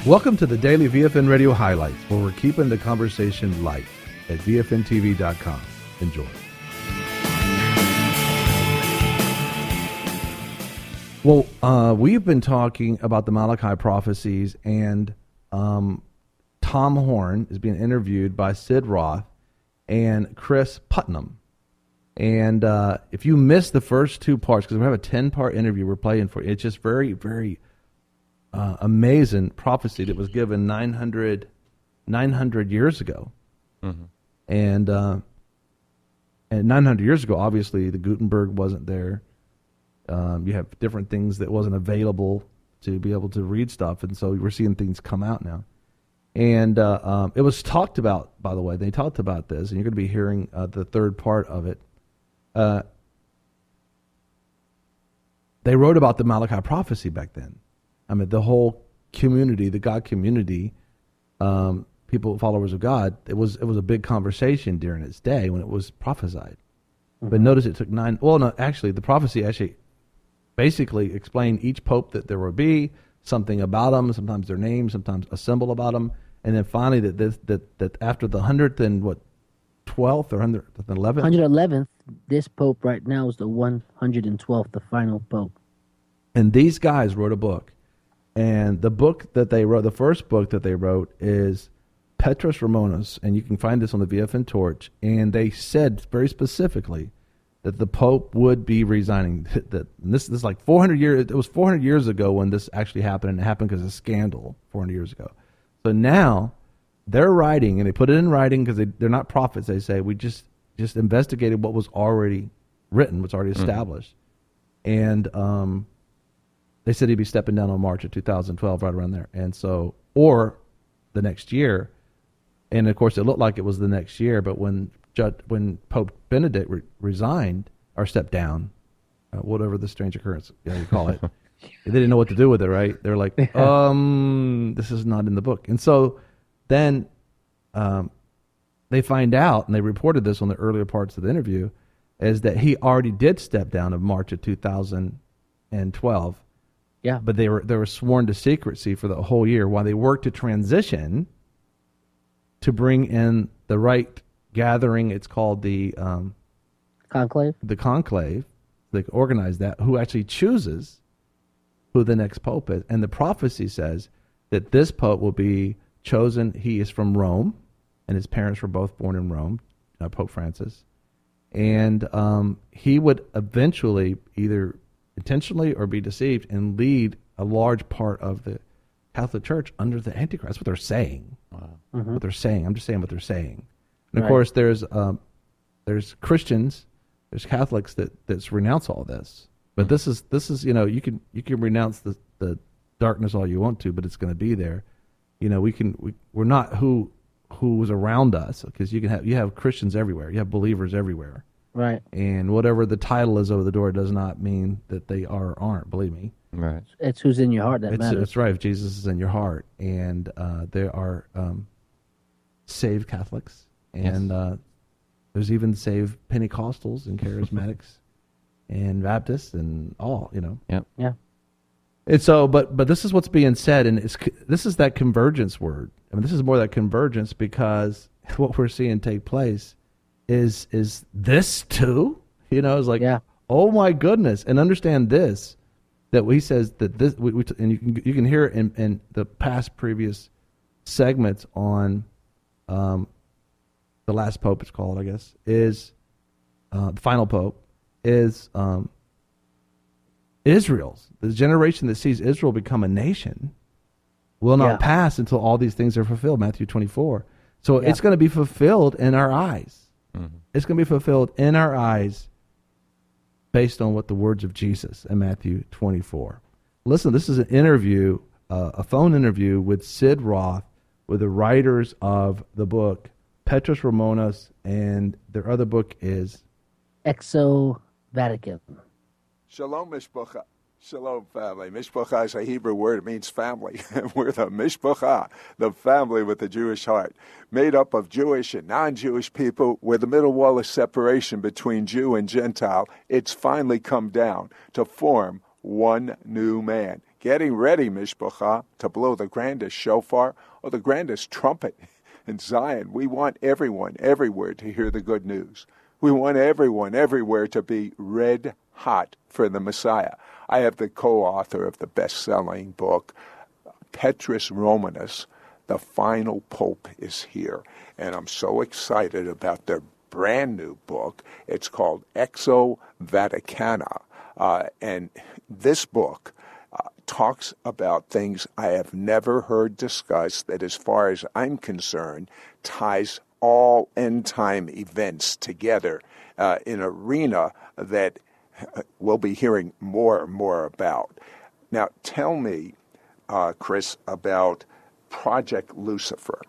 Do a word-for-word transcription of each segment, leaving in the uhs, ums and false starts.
Welcome to the Daily V F N Radio Highlights, where we're keeping the conversation light at V F N T V dot com. Enjoy. Well, uh, we've been talking about the Malachi prophecies, and um, Tom Horn is being interviewed by Sid Roth and Chris Putnam. And uh, if you missed the first two parts, because we have a ten-part interview we're playing for you, it's just very, very uh, amazing prophecy that was given nine hundred, nine hundred years ago. Mm-hmm. And, uh, and nine hundred years ago, obviously, the Gutenberg wasn't there. Um, you have different things that wasn't available to be able to read stuff, and so we're seeing things come out now. And uh, um, it was talked about, by the way, they talked about this, and you're going to be hearing uh, the third part of it. Uh, they wrote about the Malachi prophecy back then. I mean, the whole community, the God community, um, people, followers of God, it was it was a big conversation during its day when it was prophesied. Mm-hmm. But notice it took nine, well, no, actually, the prophecy actually basically explained each pope that there would be, something about them, sometimes their name, sometimes a symbol about them, and then finally that this, that that after the hundredth and what, twelfth or hundredth and eleventh? one hundred eleventh, this pope right now is the one hundred twelfth, the final pope. And these guys wrote a book, and the book that they wrote, the first book that they wrote is Petrus Romanus, and you can find this on the V F N Torch, and they said very specifically that the Pope would be resigning. That this, this is like four hundred years, it was four hundred years ago when this actually happened, and it happened because of a scandal four hundred years ago. So now they're writing, and they put it in writing because they, they're not prophets. They say, we just, just investigated what was already written, what's already established. Mm-hmm. And um, they said he'd be stepping down on March of two thousand twelve, right around there. And so, or the next year. And of course, it looked like it was the next year, but when Judge, when Pope Benedict re- resigned or stepped down, uh, whatever the strange occurrence you, know, you call it, they didn't know what to do with it, right? They're like, yeah. um, this is not in the book. And so then um, they find out, and they reported this on the earlier parts of the interview, is that he already did step down in March of two thousand twelve. Yeah. But they were they were sworn to secrecy for the whole year while they worked to transition to bring in the right gathering. It's called the um, conclave. The conclave. They organize that. Who actually chooses who the next pope is? And the prophecy says that this pope will be chosen. He is from Rome, and his parents were both born in Rome, uh, Pope Francis, and um, he would eventually either intentionally or be deceived and lead a large part of the Catholic Church under the Antichrist. That's what they're saying. Wow. Mm-hmm. What they're saying. I'm just saying what they're saying. And of right. course, there's um, there's Christians, there's Catholics that that's renounce all this. But mm-hmm. this is this is you know you can you can renounce the, the darkness all you want to, but it's going to be there. You know we can we we're not who who was around us, because you can have you have Christians everywhere, you have believers everywhere, right? And whatever the title is over the door does not mean that they are or aren't. Believe me. Right. It's who's in your heart that it's, matters. That's right. If Jesus is in your heart, and uh, there are um, saved Catholics, and yes. uh, there's even saved Pentecostals and Charismatics, and Baptists, and all. You know. Yep. Yeah. And so, but but this is what's being said, and it's this is that convergence word. I mean, this is more that convergence, because what we're seeing take place is is this too. You know, it's like, yeah. oh my goodness, and understand this. That he says that this, we, we, and you can you can hear it in, in the past previous segments on um, the last pope. It's called, I guess, is uh, the final pope is um, Israel's. The generation that sees Israel become a nation will not yeah. pass until all these things are fulfilled. Matthew twenty-four. So yeah. it's going to be fulfilled in our eyes. Mm-hmm. It's going to be fulfilled in our eyes, based on what the words of Jesus in Matthew twenty-four. Listen, this is an interview, uh, a phone interview with Sid Roth, with the writers of the book Petrus Romanus, and their other book is Exo Vatican. Shalom, Mishpacha. Shalom, family. Mishpacha is a Hebrew word. It means family. We're the Mishpacha, the family with the Jewish heart, made up of Jewish and non-Jewish people, where the middle wall of separation between Jew and Gentile, it's finally come down to form one new man. getting ready, Mishpacha, to blow the grandest shofar or the grandest trumpet in Zion. We want everyone everywhere to hear the good news. We want everyone everywhere to be red hot for the Messiah. I have the co-author of the best-selling book, Petrus Romanus, The Final Pope is Here. And I'm so excited about their brand new book. It's called Exo Vaticana. Uh, and this book uh, talks about things I have never heard discussed that, as far as I'm concerned, ties all end-time events together uh, in an arena that uh, we'll be hearing more and more about. Now, tell me, uh, Chris, about Project Lucifer.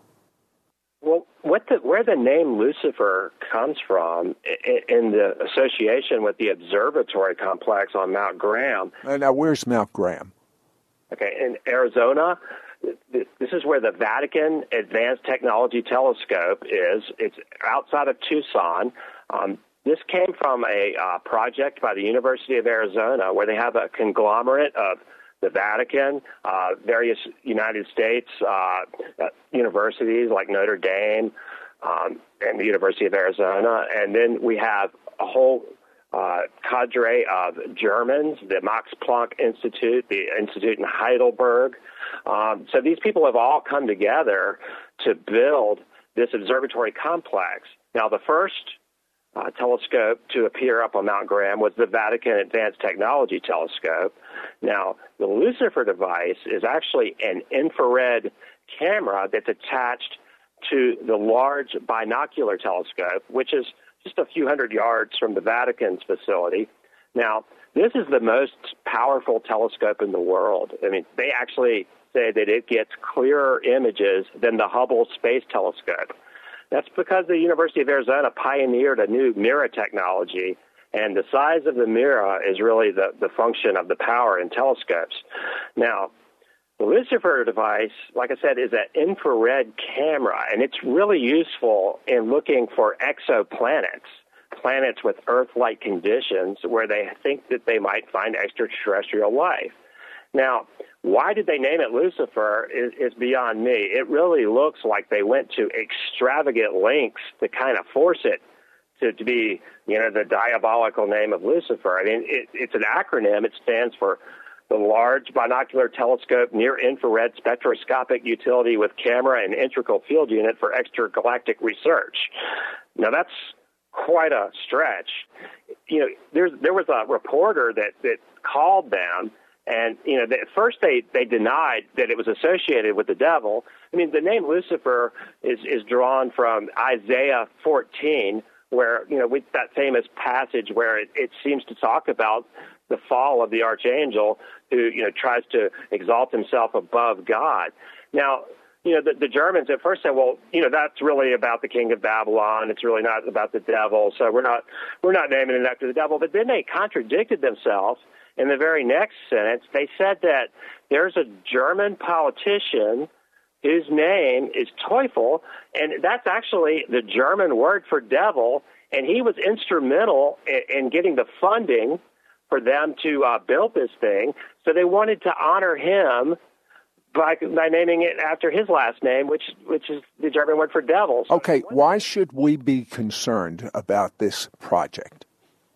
Well, what the, where the name Lucifer comes from in, in the association with the observatory complex on Mount Graham. Uh, now, where's Mount Graham? Okay, in Arizona. This is where the Vatican Advanced Technology Telescope is. It's outside of Tucson. Um, this came from a uh, project by the University of Arizona where they have a conglomerate of the Vatican, uh, various United States uh, universities like Notre Dame um, and the University of Arizona. And then we have a whole uh, cadre of Germans, the Max Planck Institute, the Institute in Heidelberg. Um, so these people have all come together to build this observatory complex. Now, the first uh, telescope to appear up on Mount Graham was the Vatican Advanced Technology Telescope. Now, the Lucifer device is actually an infrared camera that's attached to the large binocular telescope, which is just a few hundred yards from the Vatican's facility. Now, this is the most powerful telescope in the world. I mean, they actually say that it gets clearer images than the Hubble Space Telescope. That's because the University of Arizona pioneered a new mirror technology, and the size of the mirror is really the, the function of the power in telescopes. Now, the Lucifer device, like I said, is an infrared camera, and it's really useful in looking for exoplanets, planets with Earth-like conditions where they think that they might find extraterrestrial life. Now, why did they name it Lucifer is, is beyond me. It really looks like they went to extravagant lengths to kind of force it to, to be, you know, the diabolical name of Lucifer. I mean, it, it's an acronym. It stands for the Large Binocular Telescope Near-Infrared Spectroscopic Utility with Camera and Integral Field Unit for Extragalactic Research. Now, that's quite a stretch. You know, there's, there was a reporter that, that called them, and, you know, at first they, they denied that it was associated with the devil. I mean, the name Lucifer is, is drawn from Isaiah fourteen, where, you know, with that famous passage where it, it seems to talk about the fall of the archangel who, you know, tries to exalt himself above God. Now, you know, the, the Germans at first said, well, you know, that's really about the king of Babylon. It's really not about the devil. So we're not, we're not naming it after the devil. But then they contradicted themselves. In the very next sentence, they said that there's a German politician whose name is Teufel, and that's actually the German word for devil, and he was instrumental in, in getting the funding for them to uh, build this thing. So they wanted to honor him by, by naming it after his last name, which which is the German word for devil. So okay, why should we be concerned about this project?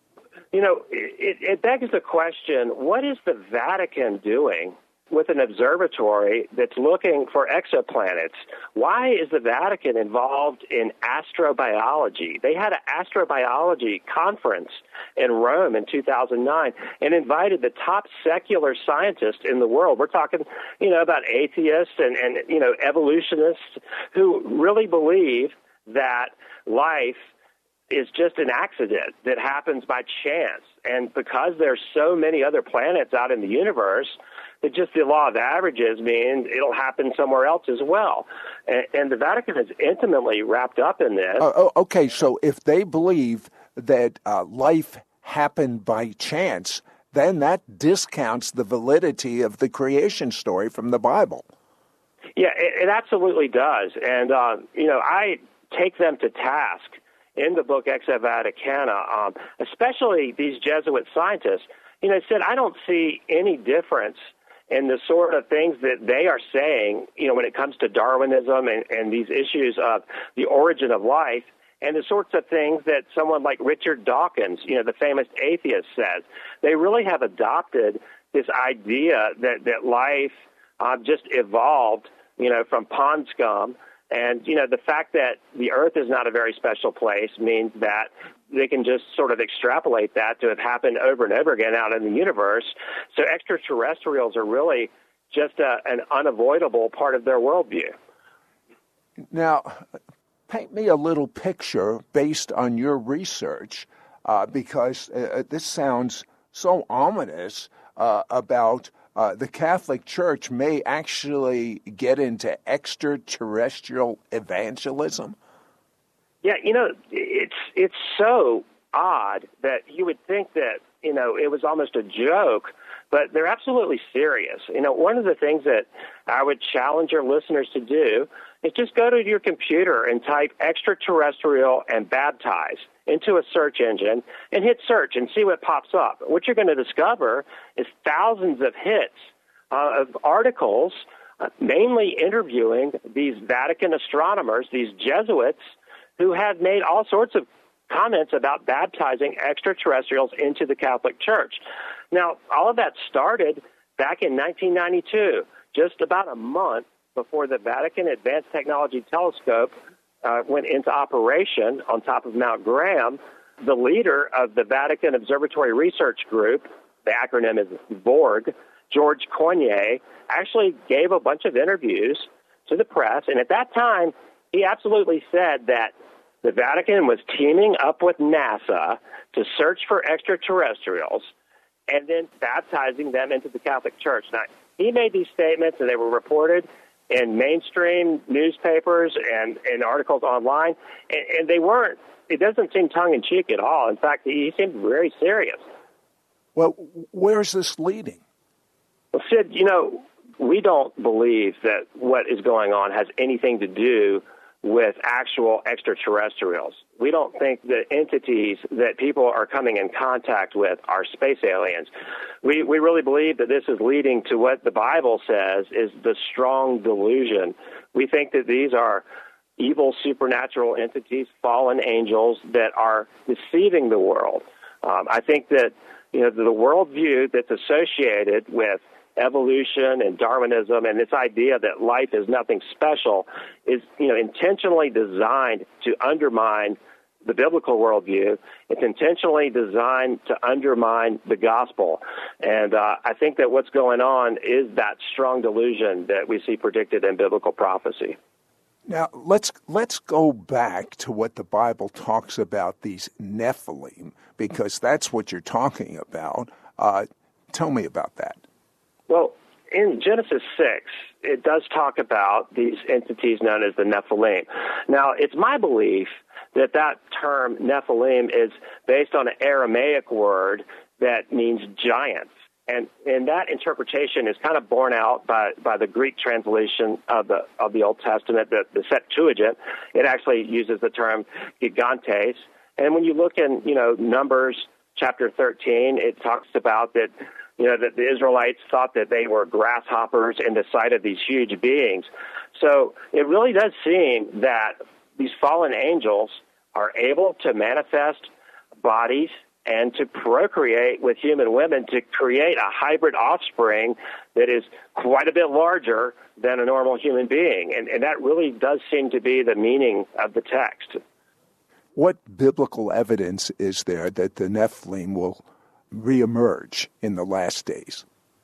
You know, it, it begs the question, what is the Vatican doing with an observatory that's looking for exoplanets? Why is the Vatican involved in astrobiology? They had an astrobiology conference in Rome in two thousand nine and invited the top secular scientists in the world. We're talking, you know, about atheists and, and you know, evolutionists who really believe that life is just an accident that happens by chance. And because there's so many other planets out in the universe, that just the law of averages means it'll happen somewhere else as well. And, and the Vatican is intimately wrapped up in this. Uh, oh, okay, so if they believe that uh, life happened by chance, then that discounts the validity of the creation story from the Bible. Yeah, it, it absolutely does. And, uh, you know, I take them to task in the book Exo Vaticana, um, especially these Jesuit scientists. You know, said, I don't see any difference and the sort of things that they are saying, you know, when it comes to Darwinism and, and these issues of the origin of life, and the sorts of things that someone like Richard Dawkins, you know, the famous atheist, says. They really have adopted this idea that, that life uh, just evolved, you know, from pond scum. And, you know, the fact that the Earth is not a very special place means that they can just sort of extrapolate that to have happened over and over again out in the universe. So extraterrestrials are really just a, an unavoidable part of their worldview. Now, paint me a little picture based on your research, uh, because uh, this sounds so ominous uh, about uh, the Catholic Church may actually get into extraterrestrial evangelism. Yeah, you know, it's it's so odd that you would think that, you know, it was almost a joke, but they're absolutely serious. You know, one of the things that I would challenge your listeners to do is just go to your computer and type extraterrestrial and baptize into a search engine and hit search and see what pops up. What you're going to discover is thousands of hits uh, of articles, uh, mainly interviewing these Vatican astronomers, these Jesuits, who have made all sorts of comments about baptizing extraterrestrials into the Catholic Church. Now, all of that started back in nineteen ninety-two, just about a month before the Vatican Advanced Technology Telescope uh, went into operation on top of Mount Graham. The leader of the Vatican Observatory Research Group, the acronym is VORG, George Coignet, actually gave a bunch of interviews to the press, and at that time, he absolutely said that the Vatican was teaming up with NASA to search for extraterrestrials and then baptizing them into the Catholic Church. Now, he made these statements, and they were reported in mainstream newspapers and, and articles online, and, and they weren't, it doesn't seem tongue-in-cheek at all. In fact, he seemed very serious. Well, where's this leading? Well, Sid, you know, we don't believe that what is going on has anything to do with actual extraterrestrials. We don't think the entities that people are coming in contact with are space aliens. We we really believe that this is leading to what the Bible says is the strong delusion. We think that these are evil supernatural entities, fallen angels that are deceiving the world. Um, I think that, you know, the worldview that's associated with evolution and Darwinism and this idea that life is nothing special is, you know, intentionally designed to undermine the biblical worldview. It's intentionally designed to undermine the gospel. And uh, I think that what's going on is that strong delusion that we see predicted in biblical prophecy. Now, let's let's go back to what the Bible talks about, these Nephilim, because that's what you're talking about. Uh, tell me about that. Well, in Genesis six, it does talk about these entities known as the Nephilim. Now, it's my belief that that term Nephilim is based on an Aramaic word that means giants. And, and that interpretation is kind of borne out by, by the Greek translation of the of the Old Testament, the, the Septuagint. It actually uses the term gigantes. And when you look in, you know, Numbers chapter thirteen, it talks about that, you know, that the Israelites thought that they were grasshoppers in the sight of these huge beings. So it really does seem that these fallen angels are able to manifest bodies and to procreate with human women to create a hybrid offspring that is quite a bit larger than a normal human being. And, and that really does seem to be the meaning of the text. What biblical evidence is there that the Nephilim will reemerge in the last days?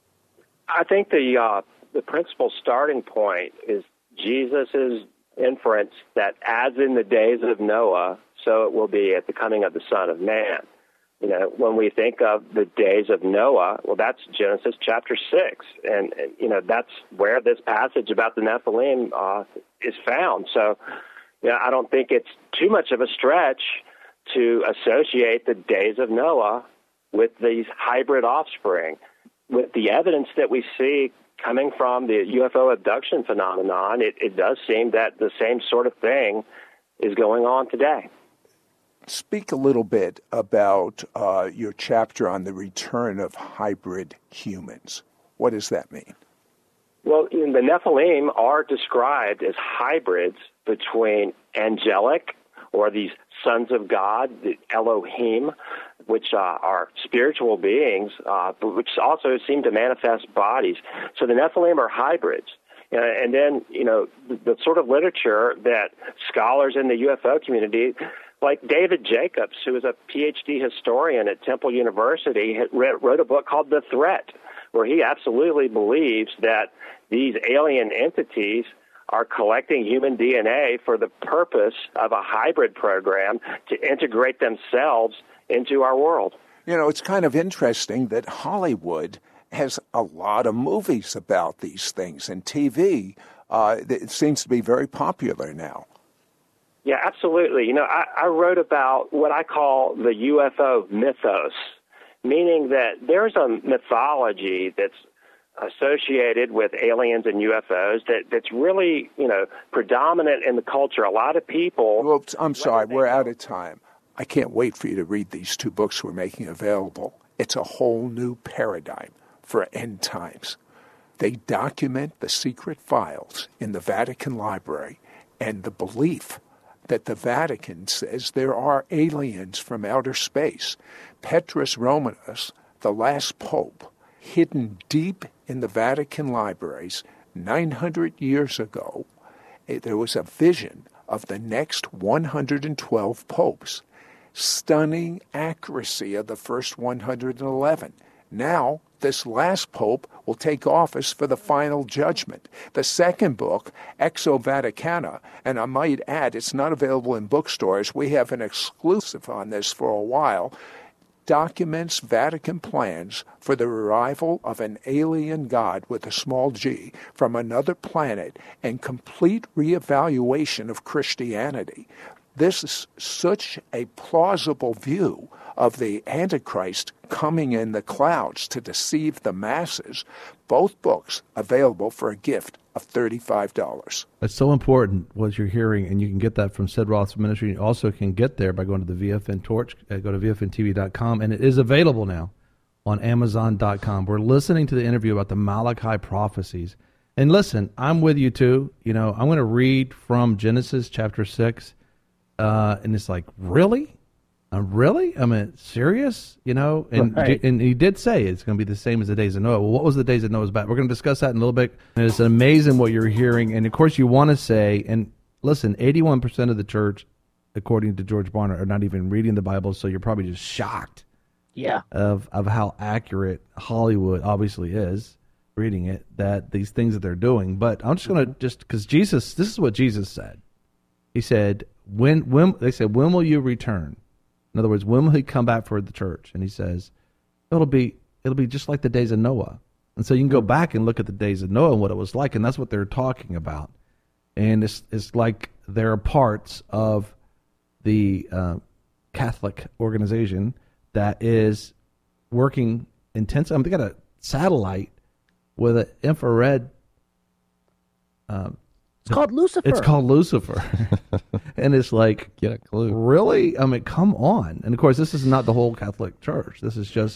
I think the uh, the principal starting point is Jesus' inference that as in the days of Noah, so it will be at the coming of the Son of Man. You know, when we think of the days of Noah, well, that's Genesis chapter six. And, and you know, that's where this passage about the Nephilim uh, is found. So, you know, I don't think it's too much of a stretch to associate the days of Noah with these hybrid offspring. With the evidence that we see coming from the U F O abduction phenomenon, it, it does seem that the same sort of thing is going on today. Speak a little bit about uh, your chapter on the return of hybrid humans. What does that mean? Well, you know, the Nephilim are described as hybrids between angelic, or these sons of God, the Elohim, which uh, are spiritual beings, uh, which also seem to manifest bodies. So the Nephilim are hybrids. Uh, and then, you know, the, the sort of literature that scholars in the U F O community, like David Jacobs, who is a P H D historian at Temple University, wrote a book called The Threat, where he absolutely believes that these alien entities are collecting human D N A for the purpose of a hybrid program to integrate themselves into our world. You know, it's kind of interesting that Hollywood has a lot of movies about these things, and T V, uh, it seems to be very popular now. Yeah, absolutely. You know, I, I wrote about what I call the U F O mythos, meaning that there's a mythology that's associated with aliens and U F Os that, that's really, you know, predominant in the culture. A lot of people... Well, I'm sorry, we're out of time. I can't wait for you to read these two books we're making available. It's a whole new paradigm for end times. They document the secret files in the Vatican Library and the belief that the Vatican says there are aliens from outer space. Petrus Romanus, the last pope, hidden deep in the Vatican libraries nine hundred years ago, there was a vision of the next one hundred twelve popes. Stunning accuracy of the first one hundred eleven. Now, this last pope will take office for the final judgment. The second book, Exo Vaticana, and I might add, it's not available in bookstores. We have an exclusive on this for a while, documents Vatican plans for the arrival of an alien god with a small g from another planet and complete reevaluation of Christianity. This is such a plausible view of the Antichrist coming in the clouds to deceive the masses. Both books available for a gift of thirty-five dollars. That's so important, what you're hearing, and you can get that from Sid Roth's ministry. You also can get there by going to the V F N Torch, uh, go to V F N T V dot com, and it is available now on Amazon dot com. We're listening to the interview about the Malachi prophecies. And listen, I'm with you too. You know, I'm going to read from Genesis chapter six, uh, and it's like, really? Uh, really? I mean, serious? You know, and Right. and he did say it's going to be the same as the days of Noah. Well, what was the days of Noah's back? We're going to discuss that in a little bit. And it's amazing what you're hearing. And of course, you want to say, and listen, eighty-one percent of the church, according to George Barna, are not even reading the Bible. So you're probably just shocked Yeah. of of how accurate Hollywood obviously is reading it, that these things that they're doing. But I'm just going to just, because Jesus, this is what Jesus said. He said, when when they said, when will you return? In other words, when will he come back for the church? And he says, it'll be it'll be just like the days of Noah. And so you can go back and look at the days of Noah and what it was like, and that's what they're talking about. And it's it's like there are parts of the uh, Catholic organization that is working intensely. I mean, they got a satellite with an infrared. Um, It's called Lucifer. It's called Lucifer. And it's like, Get a clue. really? I mean, come on. And of course, this is not the whole Catholic Church. This is just,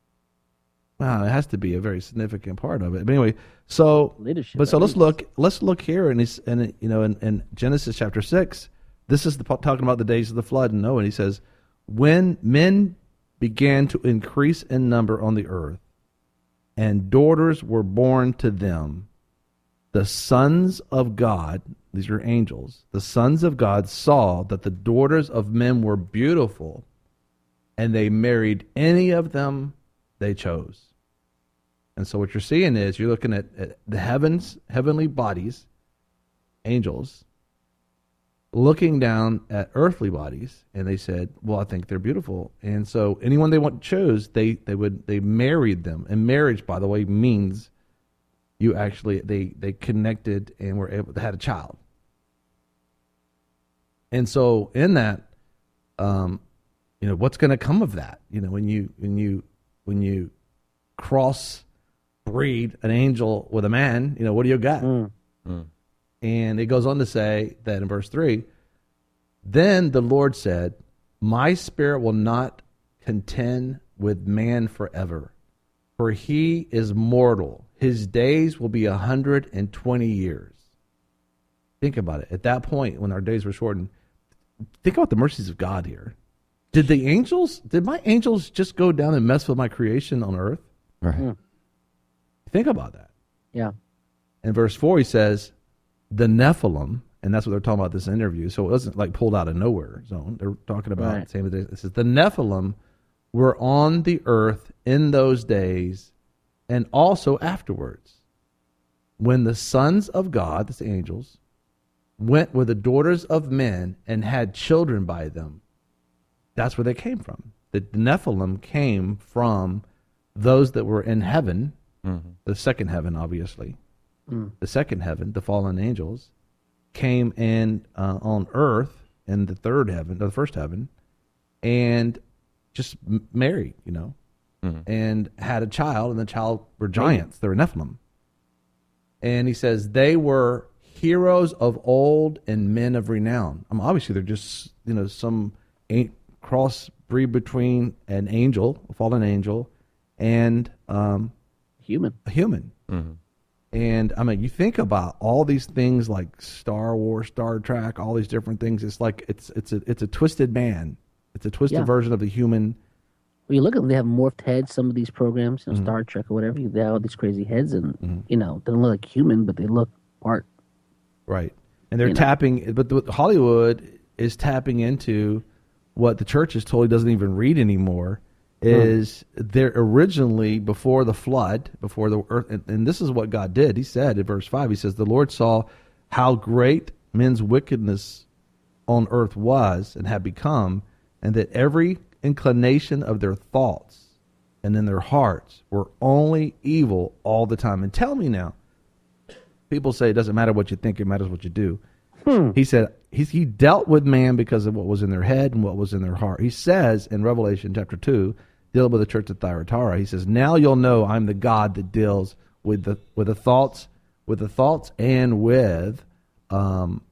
wow, it has to be a very significant part of it. But anyway, so, Leadership, but so at let's least. look, let's look here. And he's, and you know, in, in Genesis chapter six, this is the, talking about the days of the flood and Noah. And he says, when men began to increase in number on the earth and daughters were born to them, the sons of God, these are angels, the sons of God saw that the daughters of men were beautiful, and they married any of them they chose. And so what you're seeing is you're looking at, at the heavens, heavenly bodies, angels, looking down at earthly bodies, and they said, well, I think they're beautiful. And so anyone they want chose, they, they would they married them. And marriage, by the way, means you actually, they, they connected and were able to had a child. And so in that, um, you know, what's going to come of that? You know, when you, when you, when you cross breed an angel with a man, you know, what do you got? Mm. Mm. And it goes on to say that in verse three, then the Lord said, my spirit will not contend with man forever, for he is mortal. His days will be a hundred and twenty years. Think about it. At that point, when our days were shortened, think about the mercies of God here. Did the angels, did my angels just go down and mess with my creation on earth? Right. Mm. Think about that. Yeah. In verse four, he says, the Nephilim, and that's what they're talking about this interview, so it wasn't like pulled out of nowhere zone. They're talking about Right. same day. It says, the Nephilim were on the earth in those days and also afterwards, when the sons of God, that's the angels, went with the daughters of men and had children by them. That's where they came from. The Nephilim came from those that were in heaven, Mm-hmm. the second heaven, obviously. Mm. The second heaven, the fallen angels, came in uh, on earth in the third heaven, the first heaven, and just m- married, you know, Mm-hmm. and had a child, and the child were giants. They were Nephilim. And he says they were heroes of old and men of renown. I mean, obviously, they're just, you know, some a- crossbreed between an angel, a fallen angel, and um, Human. a human. Mm-hmm. And I mean, you think about all these things like Star Wars, Star Trek, all these different things. It's like it's it's a it's a twisted man. It's a twisted Yeah. version of the human. When you look at them, they have morphed heads. Some of these programs, you know, Mm-hmm. Star Trek or whatever, they have all these crazy heads, and you know, they don't look like human, but they look part. Right. And they're You know. tapping, but the, Hollywood is tapping into what the church is totally doesn't even read anymore. Is they're originally before the flood, before the earth, and, and this is what God did. He said in verse five, he says, the Lord saw how great men's wickedness on earth was and had become, and that every inclination of their thoughts and in their hearts were only evil all the time. And tell me now, people say it doesn't matter what you think, it matters what you do. He said he, he dealt with man because of what was in their head and what was in their heart. He says in Revelation chapter two, dealing with the church at Thyatira, he says, now you'll know I'm the God that deals with the with the thoughts, with the thoughts and with um,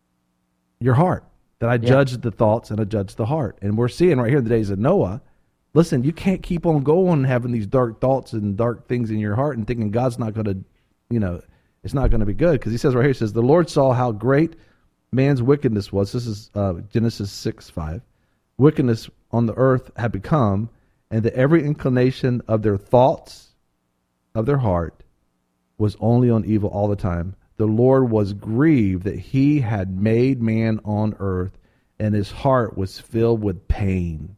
your heart. That I Yeah. judge the thoughts and I judge the heart. And we're seeing right here in the days of Noah, listen, you can't keep on going having these dark thoughts and dark things in your heart and thinking God's not going to, you know, it's not going to be good. Because he says right here, he says, the Lord saw how great man's wickedness was. This is uh, Genesis six five. Wickedness on the earth had become, and that every inclination of their thoughts, of their heart, was only on evil all the time. The Lord was grieved that he had made man on earth, and his heart was filled with pain.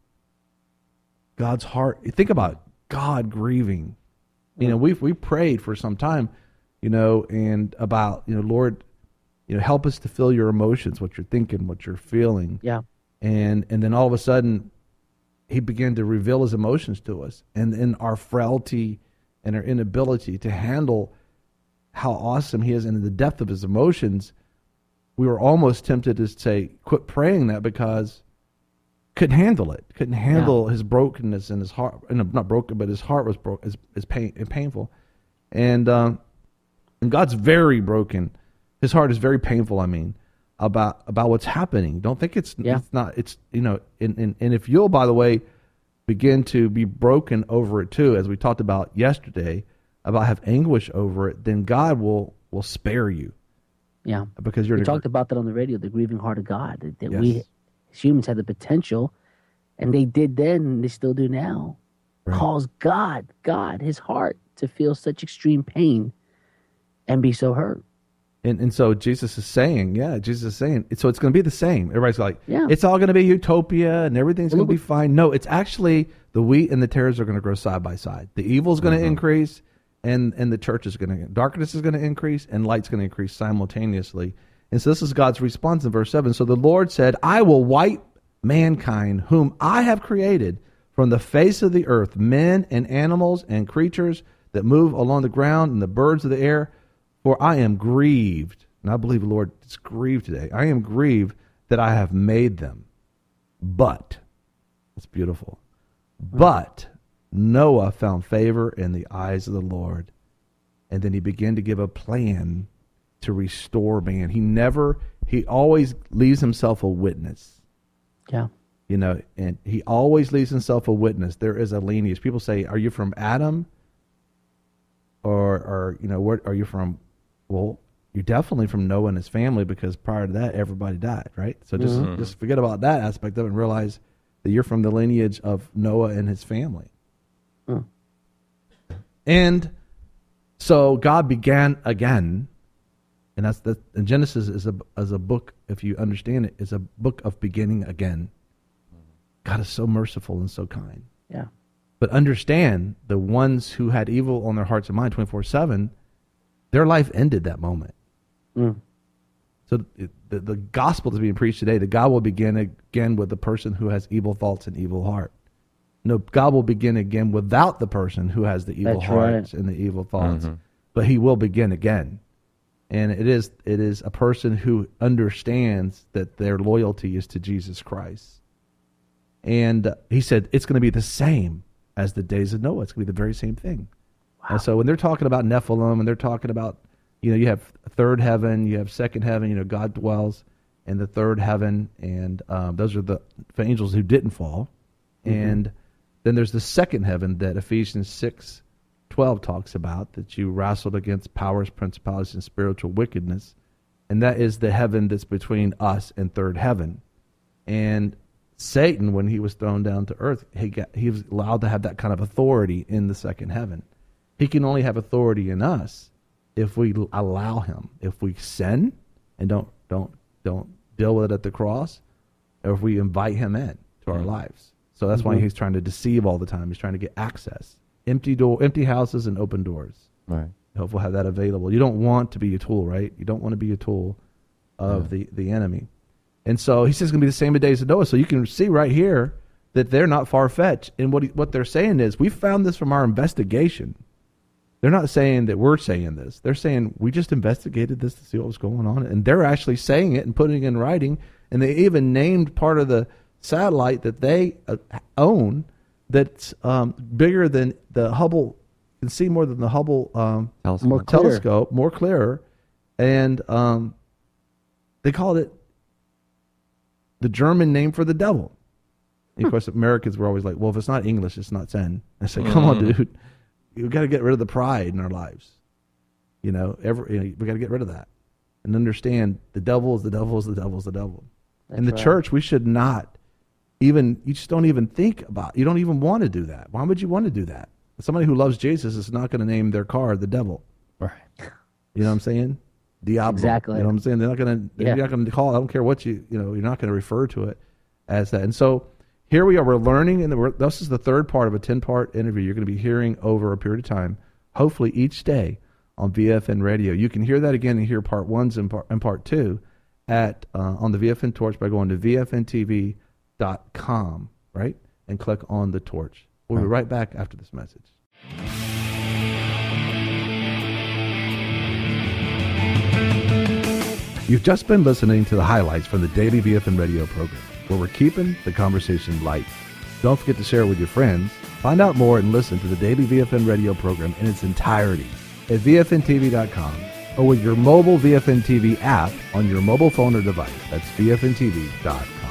God's heart, think about God grieving. You know, we've we prayed for some time, you know, and about, you know, Lord, you know, help us to feel your emotions, what you're thinking, what you're feeling. Yeah. And and then all of a sudden, he began to reveal his emotions to us, and in our frailty and our inability to handle how awesome he is and the depth of his emotions, we were almost tempted to say, quit praying that, because couldn't handle it, couldn't handle his brokenness and his heart, and not broken, but his heart was broken, is, is pain and painful. And, um, and God's very broken. His heart is very painful. I mean, about, about what's happening. Don't think it's, Yeah. it's not, it's, you know, and, and, and if you'll, by the way, begin to be broken over it too, as we talked about yesterday, about have anguish over it, then God will, will spare you, Yeah. because you're We the- talked about that on the radio, the grieving heart of God, that, that Yes. we as humans had the potential, and they did then, and they still do now, Right. cause God, God, his heart to feel such extreme pain and be so hurt. And and so Jesus is saying, yeah, Jesus is saying, so it's going to be the same. Everybody's like, Yeah. it's all going to be utopia and everything's Well, going to be look- fine. No, it's actually the wheat and the tares are going to grow side by side. The evil is going to increase, and and the church is going to, darkness is going to increase, and light's going to increase simultaneously. And so this is God's response in verse seven. So the Lord said, I will wipe mankind, whom I have created, from the face of the earth, men and animals and creatures that move along the ground and the birds of the air. For I am grieved, and I believe the Lord is grieved today. I am grieved that I have made them. But, it's beautiful, but Noah found favor in the eyes of the Lord. And then he began to give a plan to restore man. He never, he always leaves himself a witness. Yeah. You know, and he always leaves himself a witness. There is a lineage. People say, are you from Adam or, or you know, where are you from? Well, you're definitely from Noah and his family, because prior to that, everybody died, right? So just Mhm. just forget about that aspect of it and realize that you're from the lineage of Noah and his family. Mm. And so God began again, and that's the and Genesis is a as a book. If you understand it, is a book of beginning again. God is so merciful and so kind. Yeah. But understand, the ones who had evil on their hearts and mind twenty-four seven, their life ended that moment. Mm. So it, the, the gospel that's being preached today, that God will begin again with the person who has evil thoughts and evil heart. No, God will begin again without the person who has the evil That's hearts right. and the evil thoughts. Mhm. But he will begin again. And it is it is a person who understands that their loyalty is to Jesus Christ. And uh, he said it's going to be the same as the days of Noah. It's going to be the very same thing. Wow. And so when they're talking about Nephilim, and they're talking about, you know, you have third heaven, you have second heaven, you know, God dwells in the third heaven, and um, those are the angels who didn't fall. Mm-hmm. And then there's the second heaven that Ephesians six twelve talks about, that you wrestled against powers, principalities, and spiritual wickedness. And that is the heaven that's between us and third heaven. And Satan, when he was thrown down to earth, he got, he was allowed to have that kind of authority in the second heaven. He can only have authority in us if we allow him. If we sin and don't don't don't deal with it at the cross, or if we invite him in to our lives. So that's mm-hmm. why he's trying to deceive all the time. He's trying to get access. Empty door, empty houses and open doors. Right. Hope we'll have that available. You don't want to be a tool, right? You don't want to be a tool of yeah. the, the enemy. And so he says it's going to be the same days of Noah. So you can see right here that they're not far-fetched. And what he, what they're saying is, we found this from our investigation. They're not saying that we're saying this. They're saying we just investigated this to see what was going on. And they're actually saying it and putting it in writing. And they even named part of the satellite that they uh, own that's um, bigger than the Hubble, can see more than the Hubble um, telescope. More telescope, more clearer. And um, they called it the German name for the devil. And of course, Americans were always like, well, if it's not English, it's not Zen. I said, come on, dude. We've got to get rid of the pride in our lives. You know, every, you know we got to get rid of that and understand the devil is the devil is the devil is the devil. That's in the right. church, we should not even, you just don't even think about, you don't even want to do that. Why would you want to do that? Somebody who loves Jesus is not going to name their car the devil. Right. You know what I'm saying? Diablo. Exactly. You know what I'm saying? They're not going to, Yeah. you're not going to call it, I don't care what you, you know, you're not going to refer to it as that. And so here we are, we're learning, and we're, this is the third part of a ten-part interview you're going to be hearing over a period of time, hopefully each day on V F N Radio. You can hear that again and hear part ones and part, and part two at uh, on the V F N Torch by going to V F N T V dot com, right? And click on the torch. We'll be right back after this message. You've just been listening to the highlights from the daily V F N Radio program, where we're keeping the conversation light. Don't forget to share it with your friends. Find out more and listen to the daily V F N Radio program in its entirety at V F N T V dot com or with your mobile V F N T V app on your mobile phone or device. That's V F N T V dot com.